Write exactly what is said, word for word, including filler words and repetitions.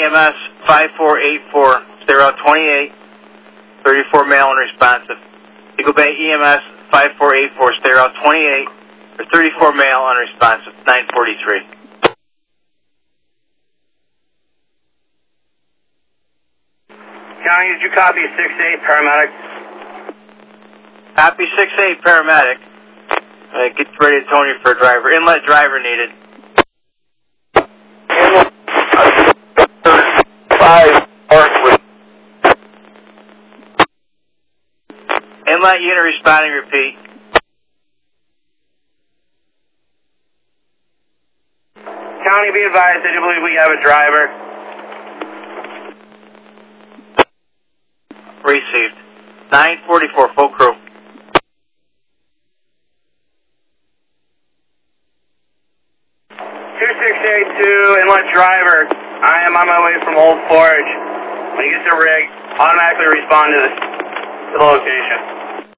M S five four eight four, stay route twenty-eight, thirty-four male unresponsive. Eagle Bay E M S five four eight four, stay route twenty-eight, or thirty-four male unresponsive, nine forty-three. County, did you copy six eight, paramedic? Copy six eight, paramedic. Uh, get ready to Tony for a driver. Inlet driver needed. Five, Parkwood. Inlet unit responding, repeat. County, be advised, I do believe we have a driver. Received. nine forty-four, full crew. two six eight two, inlet driver. I am on my way from Old Forge. When you get to rig, automatically respond to the, to the location.